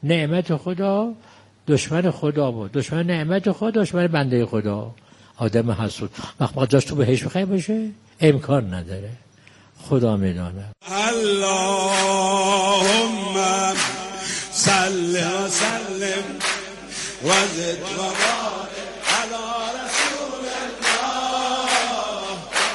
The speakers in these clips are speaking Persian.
نعمت خدا دشمن خدا بود، دشمن نعمت خدا دشمن بنده خدا. آدم حسود وقت جاش تو بهش بخیر باشه امکان نداره. خدا میدانه. اللهم صل و سلم و زد و بارک علی رسول الله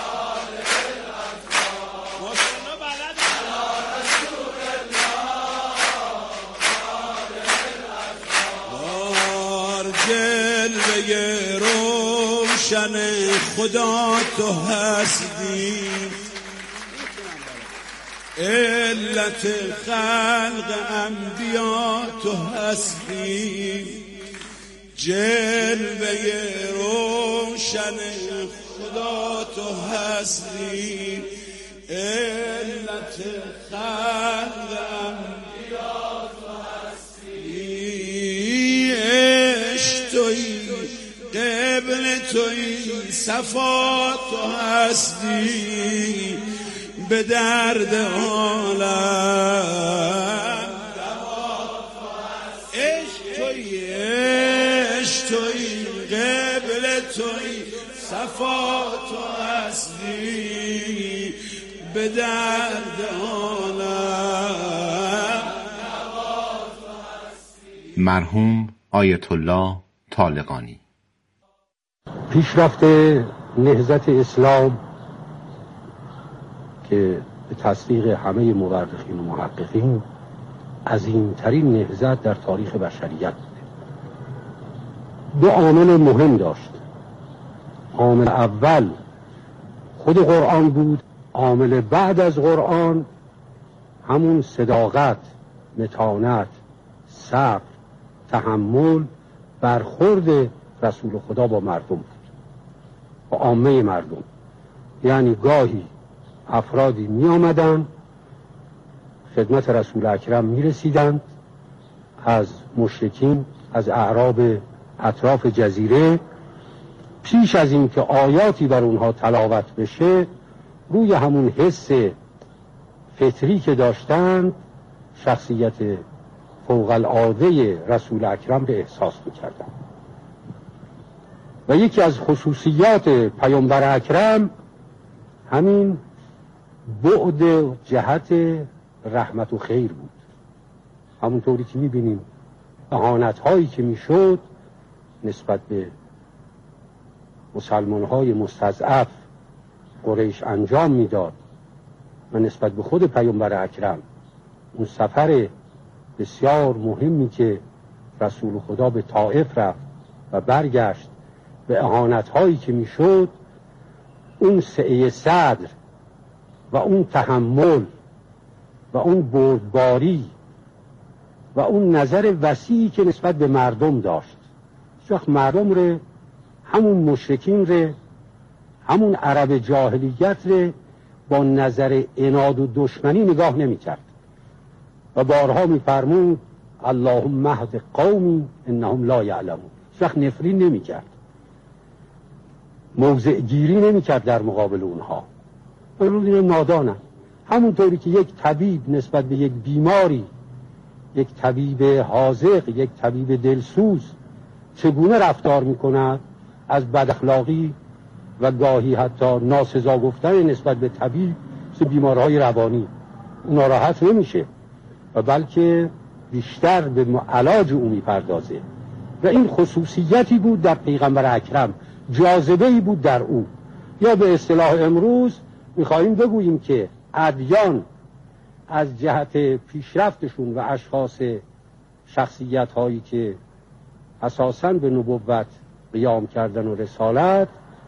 بار جلوه روشن خدا تو هستی، علت خلق انبیا تو هستی، جلوه روشن خدا تو هستی، علت خلق انبیا تو هستی، عشق تویی قبل تویی صفا تو هستی، به درد عالم عشق تویی قبل تویی صفا تو هستی، به درد عالم. مرحوم آیت الله طالقانی. پیشرفت نهضت اسلام که به تصدیق همه مورخین و محققین عظیمترین نهضت در تاریخ بشریت بود. دو عامل مهم داشت. عامل اول خود قرآن بود، عامل بعد از قرآن همون صداقت، متانت، صبر، تحمل، برخورد رسول خدا با مردم بود، با عامه مردم. یعنی گاهی افرادی می آمدن خدمت رسول اکرم می رسیدند از مشرکین، از اعراب اطراف جزیره، پیش از این که آیاتی بر اونها تلاوت بشه روی همون حس فطری که داشتند شخصیت فوق العاده رسول اکرم به احساس می کردند. و یکی از خصوصیات پیامبر اکرم همین بعد جهت رحمت و خیر بود. همونطوری که میبینیم اهانت هایی که میشد نسبت به مسلمان های مستضعف قریش انجام میداد و نسبت به خود پیامبر اکرم اون سفر بسیار مهمی که رسول خدا به طائف رفت و برگشت، به اهانت هایی که میشد، اون سعه صدر و اون تحمل و اون بردباری و اون نظر وسیعی که نسبت به مردم داشت. وقت مردم ره، همون مشرکین ره، همون عرب جاهلیت ره با نظر عناد و دشمنی نگاه نمی کرد و بارها می فرمود اللهم اهد قومی انهم لا یعلمون. وقت نفرین نمی کرد، موضع گیری نمی کرد در مقابل اونها. اون نادانن. همونطوری که یک طبیب نسبت به یک بیماری، یک طبیب حاذق، یک طبیب دلسوز چگونه رفتار میکند، از بداخلاقی و گاهی حتی ناسزا گفتن نسبت به طبیب مثل بیمارهای روانی ناراحت نمیشه و بلکه بیشتر به علاج او میپردازه. و این خصوصیتی بود در پیغمبر اکرم، جاذبه‌ای بود در او. یا به اصطلاح امروز میخواهیم بگوییم که ادیان از جهت پیشرفتشون و اشخاص شخصیت هایی که اساساً به نبوت قیام کردن و رسالت،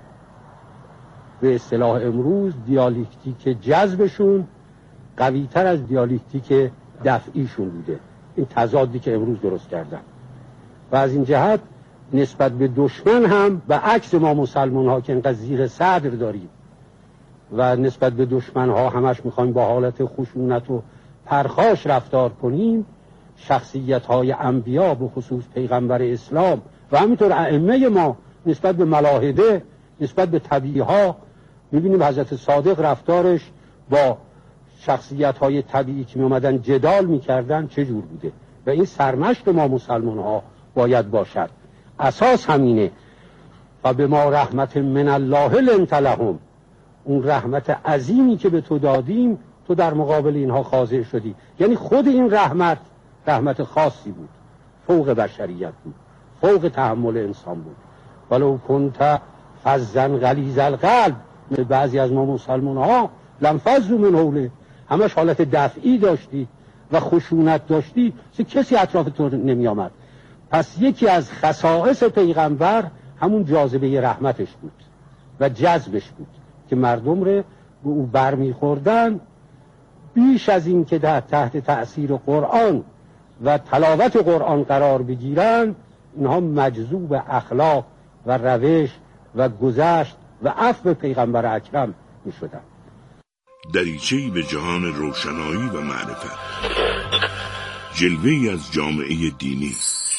به اصطلاح امروز دیالکتیک جذبشون قوی‌تر از دیالکتیک دفعیشون بوده. این تضادی که امروز درست کردن. و از این جهت نسبت به دشمن هم به عکس ما مسلمان ها که اینقدر زیر صدر داریم و نسبت به دشمن ها همش میخوایم با حالت خشونت و پرخاش رفتار کنیم، شخصیت های انبیا به خصوص پیغمبر اسلام و همینطور ائمه ما نسبت به ملاحده، نسبت به طبیعی ها، میبینیم حضرت صادق رفتارش با شخصیت های طبیعی که میومدن جدال میکردن چه جور بوده. و این سرمشق ما مسلمان ها باید باشد. اساس همینه. و به ما رحمت من الله لنت لهم، اون رحمت عظیمی که به تو دادیم تو در مقابل اینها خاضع شدی. یعنی خود این رحمت خاصی بود، فوق بشریت بود، فوق تحمل انسان بود. ولو کنت فظا غلیظ القلب، بعضی از ما مسلمان ها لنفضوا من حوله، همش حالت دفعی داشتی و خشونت داشتی، کسی اطراف تو نمی آمد. پس یکی از خصائص پیغمبر همون جاذبه رحمتش بود و جذبش بود که مردم رو به او برمیخوردن. بیش از این که تحت تأثیر قرآن و تلاوت قرآن قرار بگیرن، اینها مجذوب اخلاق و روش و گذشت و عفو پیغمبر اکرم می شدن. دریچه‌ای به جهان روشنایی و معرفت، جلوه‌ای از جامعه دینی.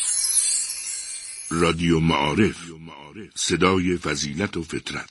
رادیو معارف، صدای فضیلت و فطرت.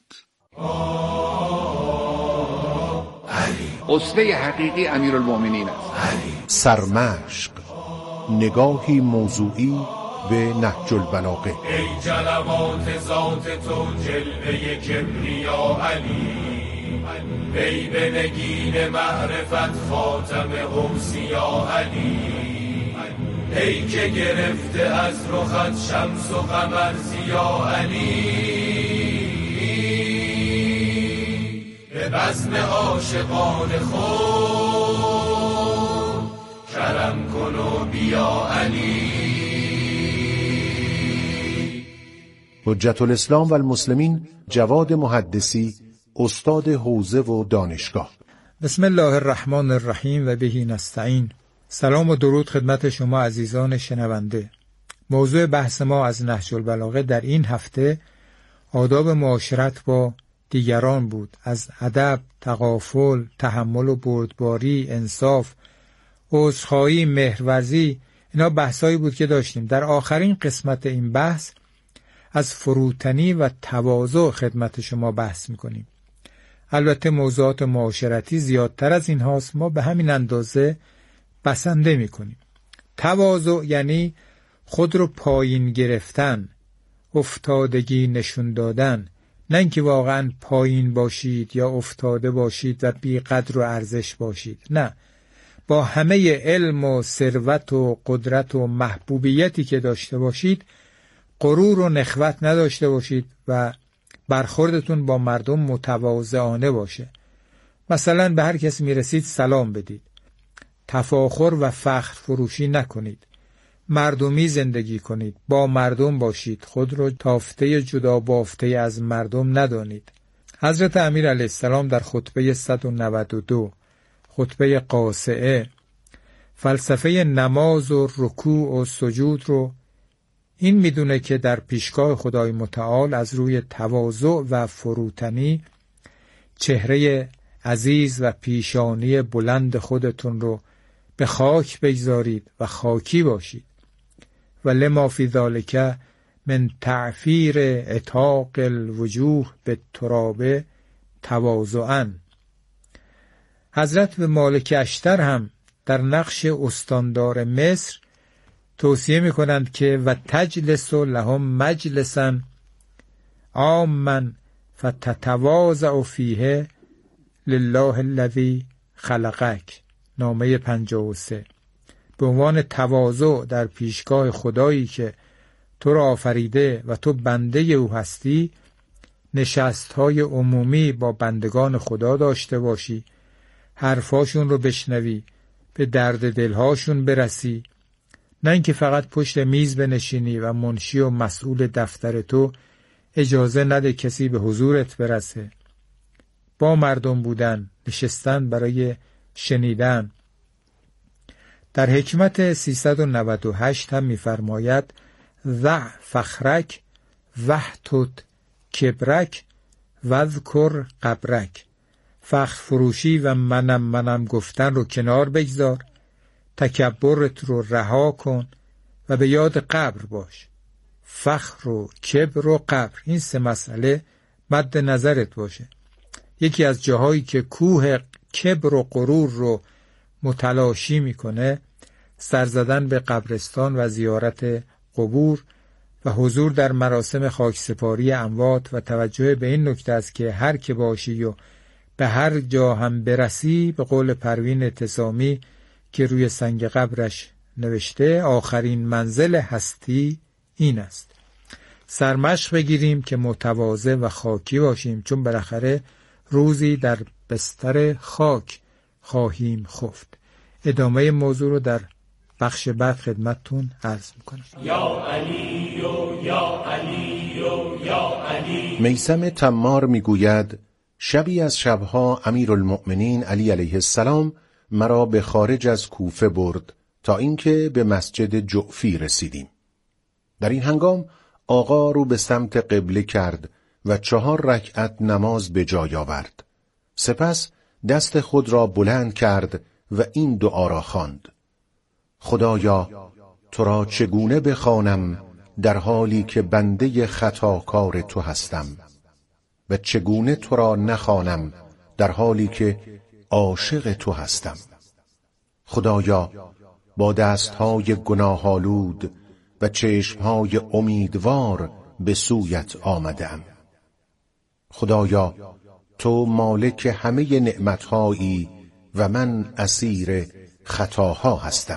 اسوه حقیقی امیرالمومنین است. سرمشق، نگاهی موضوعی به نهج البلاغه. ای جلوات ذات تو جلوه کبریا علی، ای به نگین معرفت خاتم اوصیا علی، ای که گرفته از رخت شمس و قمر ضیا علی، به بزم عاشقان خود کرم کن و بیا علی. حجت الاسلام و المسلمین جواد محدثی، استاد حوزه و دانشگاه. بسم الله الرحمن الرحیم و بهی نستعین. سلام و درود خدمت شما عزیزان شنونده. موضوع بحث ما از نهج البلاغه در این هفته آداب معاشرت با دیگران بود. از ادب، تغافل، تحمل و بردباری، انصاف، عذرخواهی، مهرورزی، اینا بحثایی بود که داشتیم. در آخرین قسمت این بحث از فروتنی و تواضع خدمت شما بحث میکنیم. البته موضوعات معاشرتی زیادتر از این هاست، ما به همین اندازه بسنده میکنیم. تواضع یعنی خود رو پایین گرفتن، افتادگی نشون دادن، نه اینکه واقعا پایین باشید یا افتاده باشید و بی قدر و ارزش باشید. نه، با همه علم و ثروت و قدرت و محبوبیتی که داشته باشید غرور و نخوت نداشته باشید و برخوردتون با مردم متواضعانه باشه. مثلا به هر کس میرسید سلام بدید. تفاخر و فخر فروشی نکنید. مردمی زندگی کنید. با مردم باشید. خود رو تافته جدا بافته از مردم ندانید. حضرت امیر علیه السلام در خطبه 192 خطبه قاصعه فلسفه نماز و رکوع و سجود رو این میدونه که در پیشگاه خدای متعال از روی تواضع و فروتنی چهره عزیز و پیشانی بلند خودتون رو به خاک بگذارید و خاکی باشید. و لما فی ذالک من تعفیر عتاق الوجوه به ترابه تواضعاً. حضرت به مالک اشتر هم در نقش استاندار مصر توصیه میکنند که و تجلس لهم مجلسا عاما فتتواضع فیه لله الذی خلقک. نامه 53. به عنوان تواضع در پیشگاه خدایی که تو را آفریده و تو بنده او هستی، نشستهای عمومی با بندگان خدا داشته باشی، حرفاشون رو بشنوی، به درد دلهاشون برسی، نه اینکه فقط پشت میز بنشینی و منشی و مسئول دفتر تو اجازه نده کسی به حضورت برسه. با مردم بودن، نشستن برای شنیدن. در حکمت 398 هم می‌فرماید ضع فخرک وحتت کبرک وذکر قبرک. فخر فروشی و منم گفتن رو کنار بگذار، تکبرت رو رها کن و به یاد قبر باش. فخر و کبر و قبر، این سه مسئله مد نظرت باشه. یکی از جاهایی که کوه کبر و غرور رو متلاشی میکنه سر زدن به قبرستان و زیارت قبور و حضور در مراسم خاکسپاری اموات و توجه به این نکته است که هر که باشی و به هر جا هم برسی، به قول پروین اتسامی که روی سنگ قبرش نوشته، آخرین منزل هستی این است. سرمشق بگیریم که متواضع و خاکی باشیم، چون بالاخره روزی در بستر خاک خواهیم خفت. ادامه موضوع رو در بخش بعد خدمتتون عرض میکنم. یا علی و یا علی و یا علی. میثم تمار میگوید شبی از شبها امیرالمؤمنین علی علیه السلام مرا به خارج از کوفه برد تا اینکه به مسجد جعفی رسیدیم. در این هنگام آقا رو به سمت قبله کرد و 4 رکعت نماز به جای آورد. سپس دست خود را بلند کرد و این دعا را خواند: خدایا تو را چگونه بخوانم در حالی که بنده خطاکار تو هستم و چگونه تو را نخوانم در حالی که عاشق تو هستم. خدایا با دستهای گناه‌آلود و چشمهای امیدوار به سویت آمدم. خدایا تو مالک همه نعمتهایی و من اسیر خطاها هستم.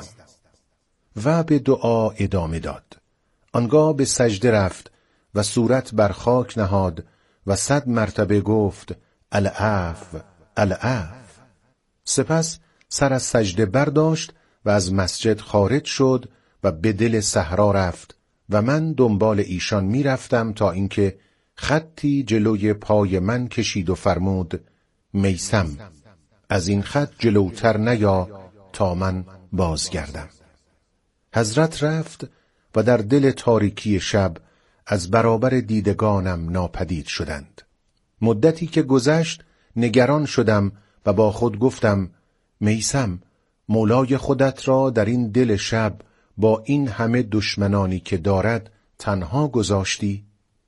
و به دعا ادامه داد. آنگاه به سجده رفت و صورت بر خاک نهاد و 100 مرتبه گفت العفو العفو. سپس سر از سجده برداشت و از مسجد خارج شد و به دل صحرا رفت و من دنبال ایشان می رفتم تا اینکه خطی جلوی پای من کشید و فرمود: میثم، از این خط جلوتر نیا تا من بازگردم. حضرت رفت و در دل تاریکی شب از برابر دیدگانم ناپدید شدند. مدتی که گذشت نگران شدم و با خود گفتم: میثم، مولای خودت را در این دل شب با این همه دشمنانی که دارد تنها گذاشتی؟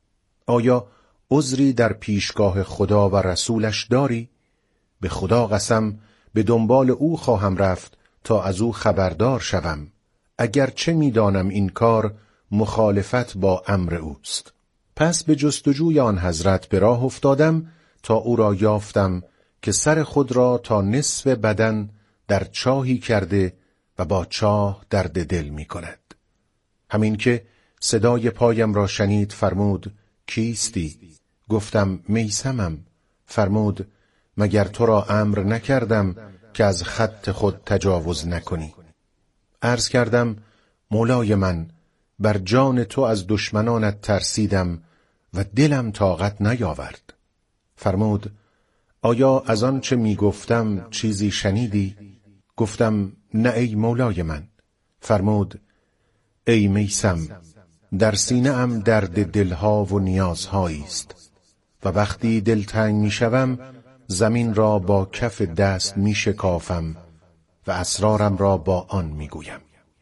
آیا عذری در پیشگاه خدا و رسولش داری؟ به خدا قسم به دنبال او خواهم رفت تا از او خبردار شوم، اگرچه میدانم این کار مخالفت با امر اوست. پس به جستجوی آن حضرت به راه افتادم تا او را یافتم که سر خود را تا نصف بدن در چاهی کرده و با چاه درد دل می کند. همین که صدای پایم را شنید فرمود: کیستی؟ گفتم: میثمم. فرمود: مگر تو را امر نکردم که از خط خود تجاوز نکنی؟ عرض کردم: مولای من، بر جان تو از دشمنانت ترسیدم و دلم طاقت نیاورد. فرمود: آیا از آن چه می گفتم چیزی شنیدی؟ گفتم: نه ای مولای من. فرمود: ای میثم، در سینه ام درد دلها و نیازهایی است و وقتی دلتنگ می شوم زمین را با کف دست می شکافم و اسرارم را با آن می گویم.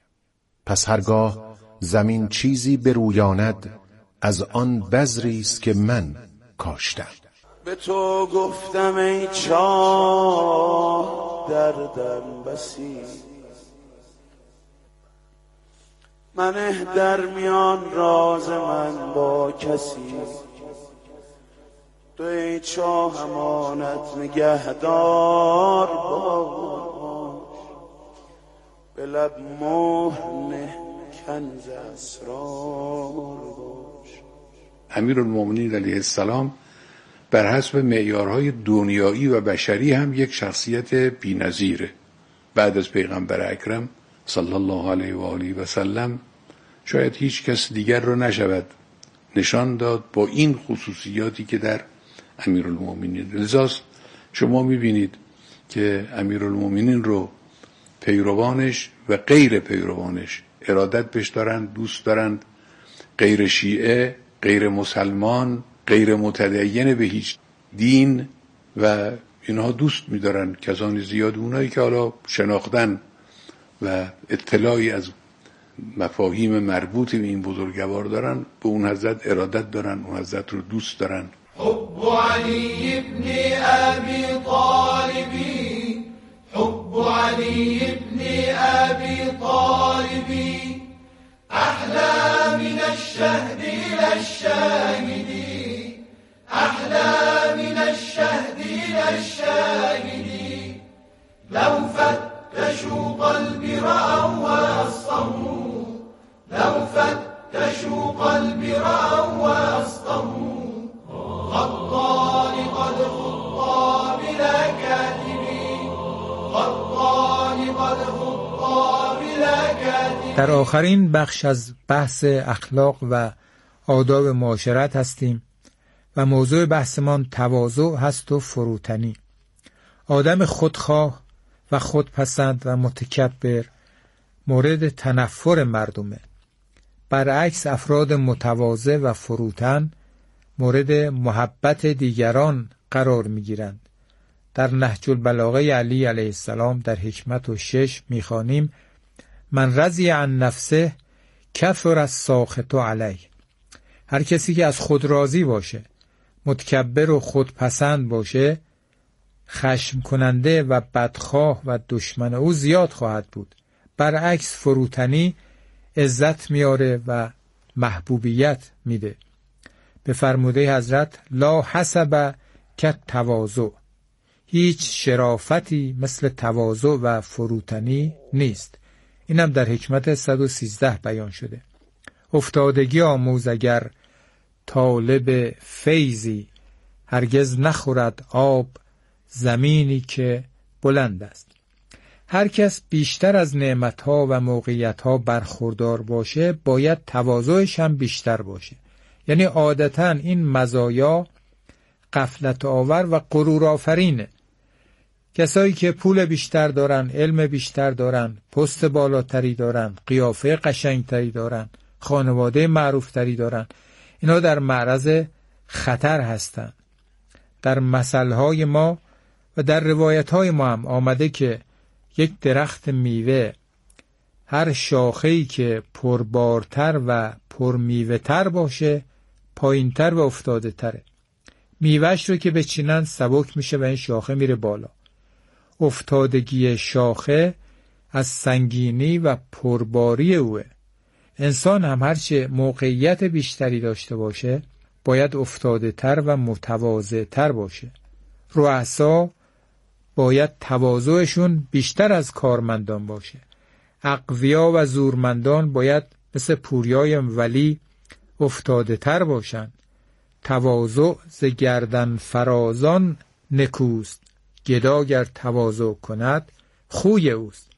پس هرگاه زمین چیزی برویاند از آن بذری است که من کاشتم. به تو گفتم ای چاه دردم بسی، منه در میان راز من با کسی. تو ای چاه امانت نگهدار باش، به لب مهر نه کنز اسرار باش. امیرالمؤمنین علیه السلام بر حسب معیارهای دنیایی و بشری هم یک شخصیت بی‌نظیره. بعد از پیغمبر اکرم صلی الله علیه و آله و سلم شاید هیچ کس دیگر رو نشود نشان داد با این خصوصیاتی که در امیرالمؤمنین. لذاست شما میبینید که امیرالمؤمنین رو پیروانش و غیر پیروانش ارادت بهش دارند، دوست دارند. غیر شیعه، غیر مسلمان، غیر متدین به هیچ دین و اینها دوست می‌دارن. کسانی زیاد اونایی که حالا شناختن و اطلاعی از مفاهیم مربوط به این بزرگوار دارن به اون حضرت ارادت دارن، اون حضرت رو دوست دارن. حب علی ابن ابی طالب، حب علی ابن ابی طالب الشهد إلى الشاهد أحلى من الشهد إلى الشاهد لو فتشوا قلبي رأوا وأصطموا لو فتشوا قلبي رأوا وأصطموا خطان قد خطا بلا كاتب خطان قد خطا بلا كاتب. در آخرین بخش از بحث اخلاق و آداب معاشرت هستیم و موضوع بحثمان تواضع هست و فروتنی. آدم خودخواه و خودپسند و متکبر مورد تنفر مردمه. برعکس افراد متواضع و فروتن مورد محبت دیگران قرار می‌گیرند. در نهج البلاغه علی علیه السلام در حکمت 6 می‌خوانیم: من رضی عن نفسه کثر الساخط علیه. هر کسی که از خود راضی باشه، متکبر و خودپسند باشه، خشم کننده و بدخواه و دشمن او زیاد خواهد بود. برعکس فروتنی عزت میاره و محبوبیت میده. به فرموده حضرت لا حسب کالتواضع، هیچ شرافتی مثل تواضع و فروتنی نیست. اینم در حکمت 113 بیان شده. افتادگی آموز اگر طالب فیضی، هرگز نخورد آب زمینی که بلند است. هر کس بیشتر از نعمتها و موقعیتها برخوردار باشه باید تواضعش هم بیشتر باشه. یعنی عادتاً این مزایا غفلت آور و غرور آفرینه. کسایی که پول بیشتر دارن، علم بیشتر دارن، پست بالاتری دارن، قیافه قشنگتری دارن، خانواده معروفتری دارن، اینا در معرض خطر هستن. در مثلهای ما و در روایتهای ما هم آمده که یک درخت میوه هر شاخه‌ای که پربارتر و پرمیوه‌تر باشه پایینتر و افتاده تره. میوهش رو که بچینن سبک میشه و این شاخه میره بالا. افتادگی شاخه از سنگینی و پرباری اوه. انسان هم هرچه موقعیت بیشتری داشته باشه باید افتاده تر و متواضع تر باشه. رؤسا باید تواضعشون بیشتر از کارمندان باشه. اقویا و زورمندان باید مثل پوریای ولی افتاده تر باشن. تواضع ز گردن فرازان نکوست، گدا گر تواضع کند خوی اوست.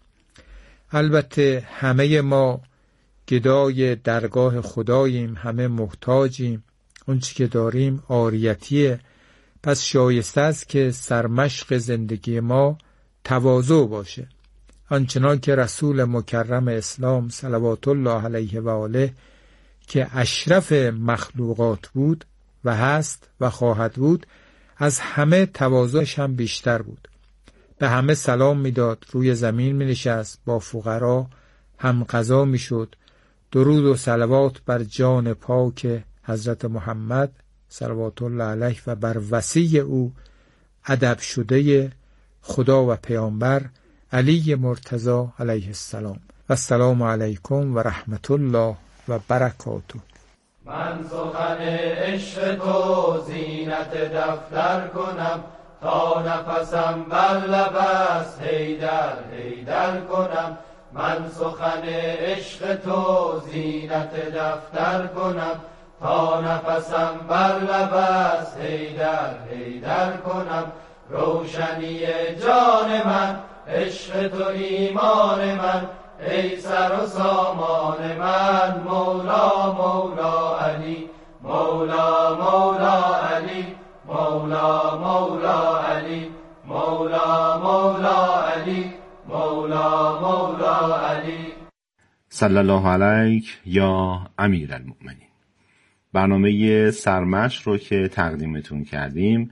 البته همه ما گدای درگاه خداییم، همه محتاجیم، اون چی که داریم عاریتیه. پس شایسته است که سرمشق زندگی ما تواضع باشه. آنچنان که رسول مکرم اسلام صلوات الله علیه و آله که اشرف مخلوقات بود و هست و خواهد بود، از همه تواضعش هم بیشتر بود. به همه سلام میداد، روی زمین می نشست، با فقرا هم غذا می شد. درود و صلوات بر جان پاک حضرت محمد صلوات الله علیه و بر وصی او ادب شده خدا و پیامبر علی مرتضی علیه السلام. و السلام علیکم و رحمت الله و برکاته. من سخن عشق تو زینت دفتر کنم، تا نفسم بر لب است حیدر حیدر کنم. من سخن عشق تو زینت دفتر کنم، تا نفسم بر لب است حیدر حیدر کنم. روشنی جان من عشق تو ایمان من، ای سر و سامان من مولا مولا علی مولا مولا علی مولا مولا علی مولا مولا علی مولا مولا علی. صلی الله علیک یا امیر المؤمنین. برنامه سرمشق رو که تقدیمتون کردیم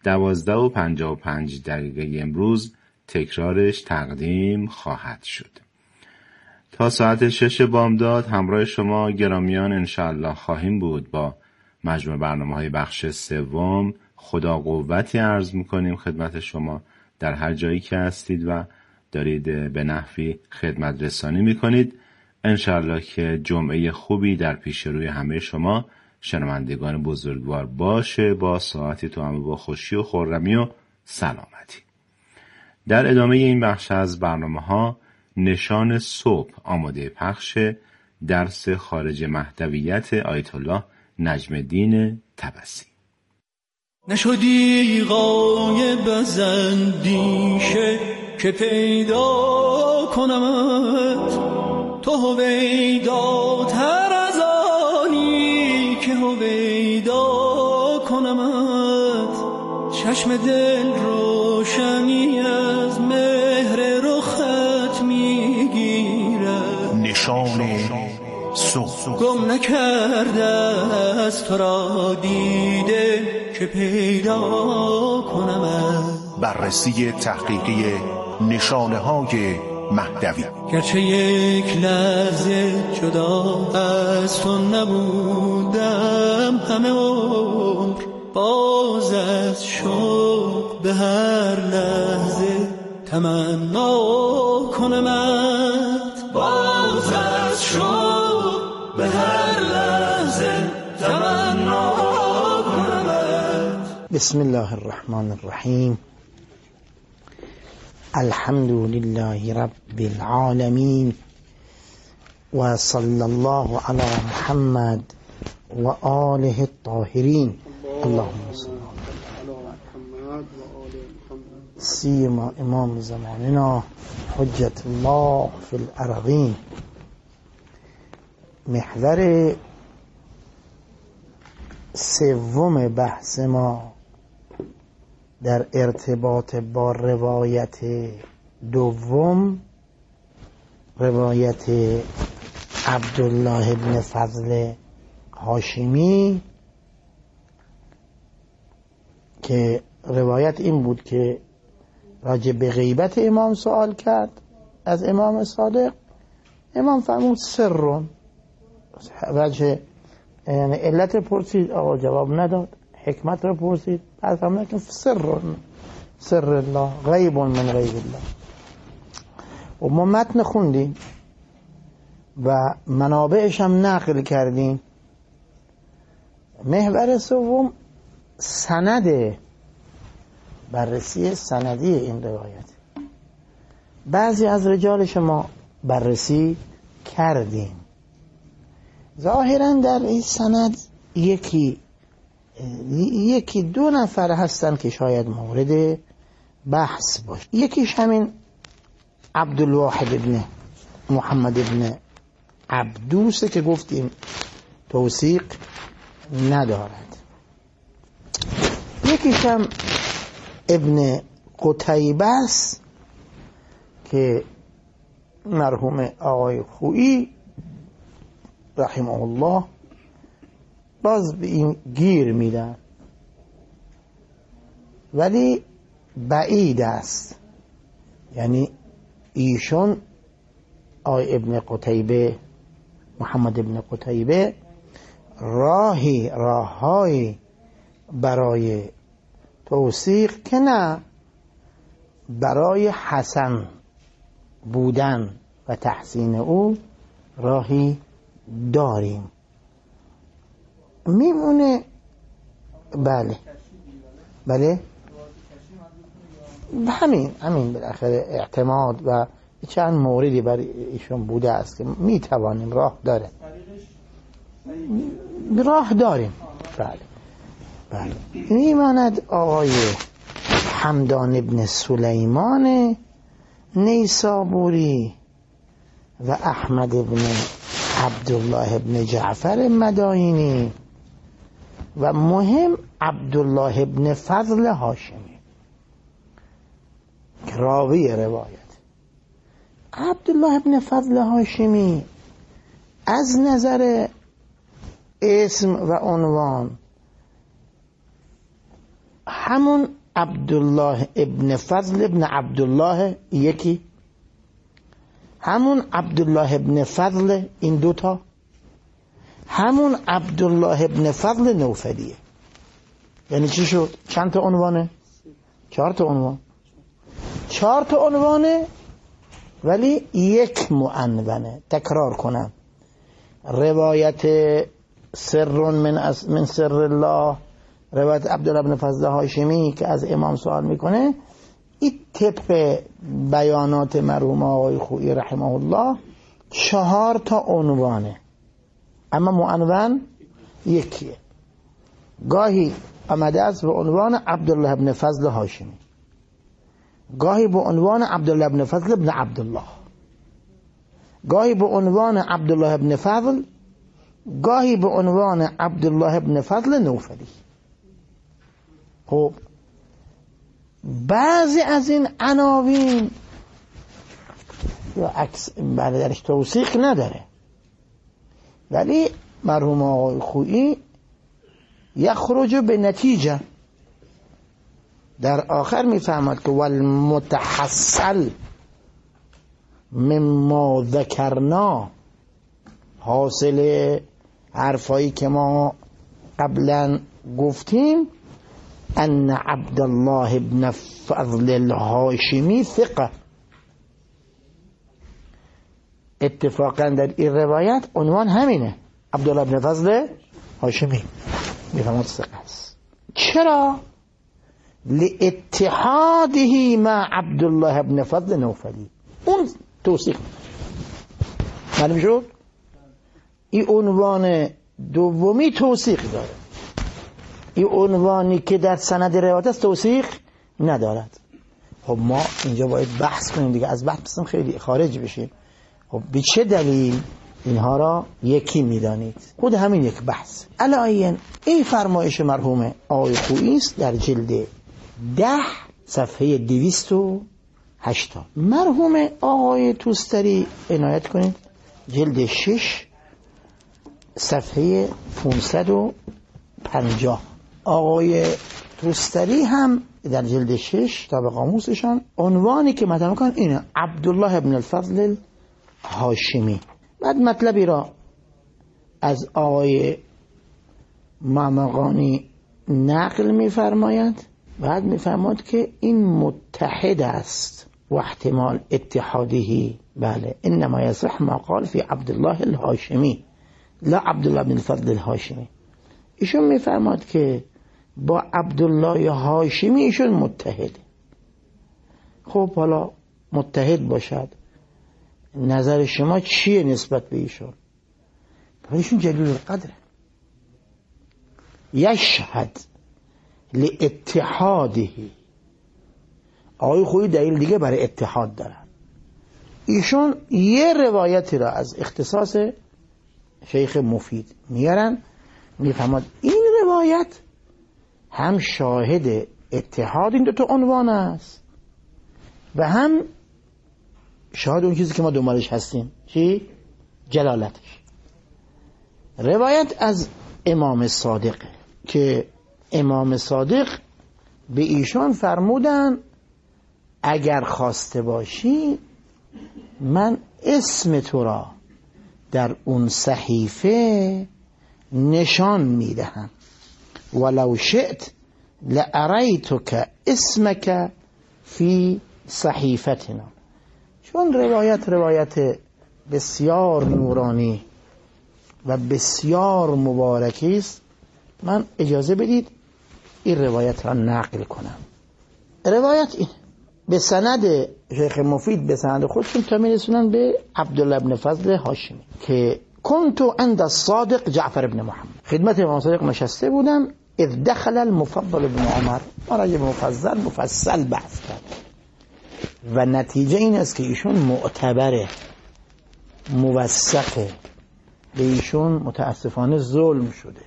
12:55 امروز تکرارش تقدیم خواهد شد. تا ساعت 6 بامداد همراه شما گرامیان انشاءالله خواهیم بود با مجموع برنامه‌های بخش سوم. خدا قوتی عرض می‌کنیم خدمت شما در هر جایی که هستید و دارید به نحوی خدمت رسانی می‌کنید. انشاءالله که جمعه خوبی در پیش روی همه شما شنوندگان بزرگوار باشه، با ساعتی تو همه با خوشی و خرمی و سلامتی. در ادامه این بخش از برنامه ها نشان صبح آماده پخش درس خارج مهدویت آیت الله نجم الدین طبسی. نشدی غایب از اندیشه که پیدا کنمت، تو هویداتر از آنی که هویدا کنمت. چشم دل روشنی از مهر رخت میگیرد، نشان صبح گم نکرده از تو را دیده که پیدا کنمت. بررسی تحقیقی نشانه های مهدوی. گرچه یک لحظه جدا از تو نبودم، همه عمر باز از شوق به هر لحظه تمنا کنمت. باز از شوق به هر لحظه تمنا کنمت. بسم الله الرحمن الرحیم. الحمد لله رب العالمین و صلی الله علی محمد و آله الطاهرین. اللهم صل علی محمد و آل محمد سیما امام زماننا حجت الله فی الارضین. محور سوم بحث ما در ارتباط با روایت دوم، روایت عبدالله ابن فضل هاشمی، که روایت این بود که راجع به غیبت امام سوال کرد از امام صادق. امام فرمود سر، وجه یعنی علت پرسید، آقا جواب نداد. حکمت رو پرسید، بعد فرمود که سر الله غیب من غیب الله. و ما متن خوندیم و منابعش هم نقل کردیم. محور سوم سند، بررسی سندی این روایت. بعضی از رجالش ما بررسی کردیم. ظاهرا در این سند یکی دو نفر هستن که شاید مورد بحث باشه. یکیش همین عبدالواحد ابن محمد ابن عبدوسه که گفتیم توثیق ندارد. یکیش هم ابن قتیبه است که مرحوم آقای خویی رحمه الله باز به این گیر میدن، ولی بعید است. یعنی ایشون آقای ابن قتیبه، محمد ابن قتیبه، راههایی برای توثیق که نه، برای حسن بودن و تحسین او راهی داریم. میمونه بله همین بالاخره اعتماد و چند موردی برای ایشون بوده است که میتوانیم، راه داره، راه داریم. بله میماند آقای حمدان ابن سلیمان نیسابوری و احمد ابن عبدالله ابن جعفر مدائنی و مهم عبدالله ابن فضل هاشمی که راوی روایت. عبدالله ابن فضل هاشمی از نظر اسم و عنوان همون عبدالله ابن فضل ابن عبدالله یکی، همون عبدالله ابن فضل این دوتا، همون عبدالله ابن فضل نوفلیه. یعنی چی شد؟ چند تا عنوانه؟ 4 تا عنوان. 4 تا عنوانه ولی یک معنونه. تکرار کنم، روایت سر من سر الله، روایت عبدالله بن فضل هاشمی که از امام سوال میکنه، این طبق بیانات مرحوم آقای خویی رحمه الله 4 عنوانه، اما معنون یکیه. گاهی آمده است به عنوان عبدالله بن فضل هاشمی، گاهی به عنوان عبدالله بن فضل بن عبدالله، گاهی به عنوان عبدالله بن فضل، گاهی به عنوان عبدالله بن فضل نوفلی. خب بعضی از این عناوین یا عکس درش توثیق نداره، ولی مرحوم آقای خویی یخرج به نتیجه در آخر میفهمد که والمتحصل مما ذکرنا، حاصل حرفایی که ما قبلا گفتیم، ان عبدالله بن فضل الهاشمی ثقه. اتفاقا در این روایت عنوان همینه، عبدالله بن فضل هاشمی، میفهمد ثقه است. چرا؟ لاتحاده مع عبدالله بن فضل نوفلی. اون توصیق معلوم شد؟ این عنوان دومی توصیق داره، این عنوانی که در سند روایت است توصیق ندارد. خب ما اینجا باید بحث کنیم دیگه، از بحث خیلی خارج بشیم. خب به چه دلیل اینها را یکی میدانید؟ خود همین یک بحث. علایین این فرمایش مرحوم آقای خویی است در جلد 10 صفحه 280. مرحوم آقای توستری عنایت کنید جلد 6 صفحه 550. آقای توستری هم در جلد 6 تا به قاموسشان عنوانی که مطرح میکنن اینه، عبدالله ابن الفضل هاشمی. بعد مطلبی را از آقای مامقانی نقل میفرماید، بعد میفرماید که این متحد است و احتمال اتحادهی، بله، انما یصح ما قال فی عبدالله الهاشمی لا عبدالله بن فضل الهاشمی. ایشون میفرماید که با عبدالله هاشمی ایشون متحد. خب حالا متحد باشد، نظر شما چیه نسبت به ایشون؟ ایشون جلیل القدره، یشهد لاتحاده. آقای خویی دلیل دیگه برای اتحاد دارن. ایشون یه روایتی را از اختصاص شیخ مفید میارن، میفهمد این روایت هم شاهد اتحاد این دو تا عنوان است و هم شاهد اون چیزی که ما دنبالش هستیم، چی؟ جلالتش. روایت از امام صادق که امام صادق به ایشان فرمودن اگر خواسته باشی من اسم تو را در اون صحیفه نشان میدهم، ولو شئت لأریتک اسمک فی صحیفتنا. چون روایت بسیار نورانی و بسیار مبارکی است، من اجازه بدید این روایت را نقل کنم. روایت این به سند شیخ مفید، به سند خودشون تا میرسونن به عبدالله بن فضل هاشمی که کنتو عند الصادق جعفر بن محمد، خدمت امام صادق نشسته بودم، اذ دخل المفضل بن عمر. ما راجع به مفصل بحث کرد و نتیجه این است که ایشون معتبره، موثقه، به ایشون متاسفانه ظلم شده.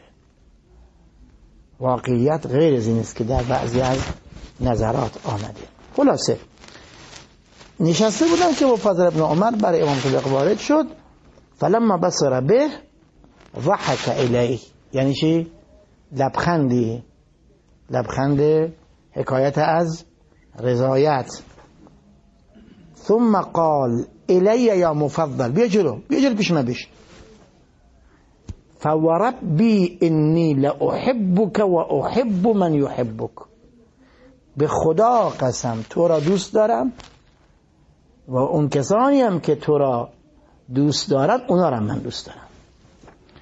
واقعیت غیر از این است که در بعضی از نظرات آمده. خلاصه نشسته بودن که مفضل ابن عمر برای امام صادق وارد شد، فلما بصر به ضحك الیه، یعنی چی؟ لبخند حکایت از رضایت. ثم قال الی یا مفضل، بیا جلو پیش من بش. فوربی انی لاحبک و احب من یحبک، به خدا قسم تو را دوست دارم و اون کسانی هم که تو را دوست دارد اونا را من دوست دارم.